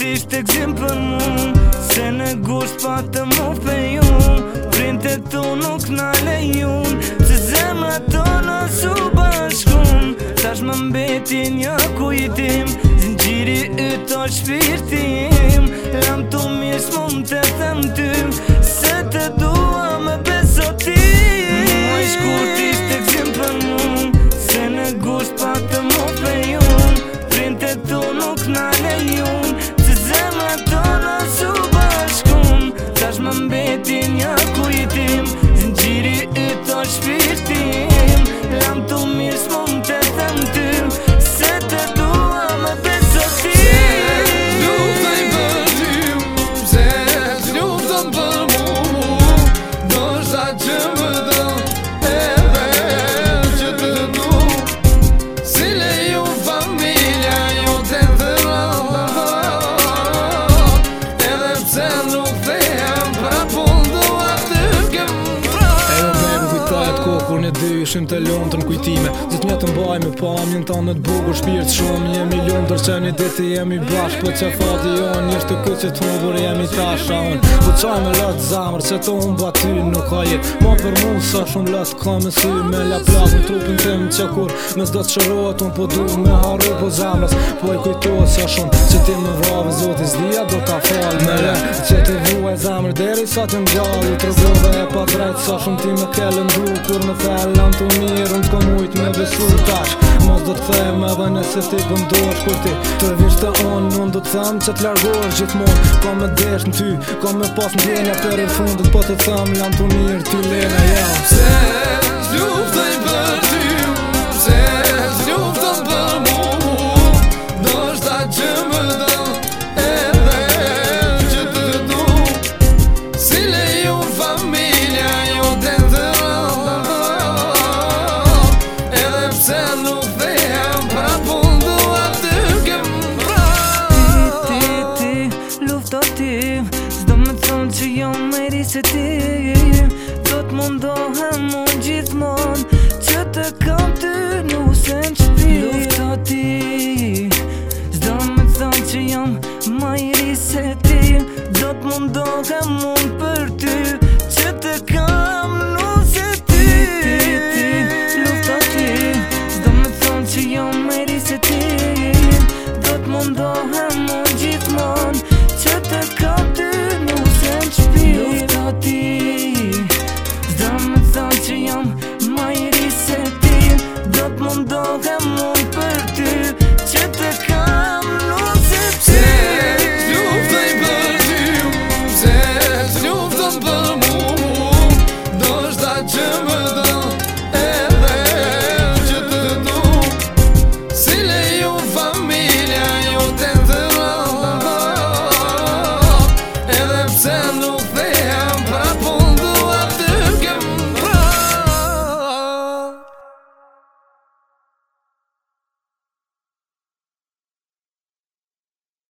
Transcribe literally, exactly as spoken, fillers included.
t'ishte gzim për mu, se në gusht pa të mu fejun, printe tu nuk na lejun, se zemra tona su bashkun. Tash më mbeti një kujtim, zinxhiri yt o shpirtim, lam tu mirë s'mund të them ty, se të dua me besotim. Muaj shkurt ishte gzim për mu, se në gusht pa të mu fejun, printe tu nuk na lejun, se zemra tona su bashkun. Tash më mbeti një kujtim, zinxhiri yt o shpirtim, lam tu mirë s'mund të them ty, se të dua me besotim. Luftoj për ty, se luftëm për mu, do shta që më do edhe që të du, si leju familja jo të thërë, edhe pse nuk thehem pra pun dua të kem pra. E jo me më kujtajt kohë kur një dy ishim të lomë të në kujtime, zit një të mbaj me pamjen ta në të bugur shpirt shumë, jemi lumë dërse një ditë jemi bashkë, për që fati jonë njështë të këtë që të humbur jemi tasha unë, po qaj me lëtë zamër se të unë baty nuk ka jetë, ma për mu sa shumë lëtë ka me sy, me la plak në trupin tim që kur me s'do të shërot unë po du me harru po zamrës, po i kujtojt sa shumë që ti më vrave zotis dhja do ta falë me le, që ti vuaj zamrë deri sa të ngjallë, të rëgove e pa drejt sa shumë ti me kelle ndu, kur me fellan të mirë unë t'ko mujt me besu tash, mos do t'them edhe nëse ti bëndosh, kur ti të vish të unë, unë do t'them që t'largosh gjithmonë, ka me desh në ty, ka me pas ndjenja për i fundit, po të them lam të mirë ty lena jam. Se luftoj për ty, se luftëm për mu, do shta që më do edhe që të du, si leju familja jo të thërë, edhe pse nuk thehem pra pun dua të kem pra. Ti, ti, ti, lufto ti, s'do me thonë që jo meri se ti, do t'mundohem mu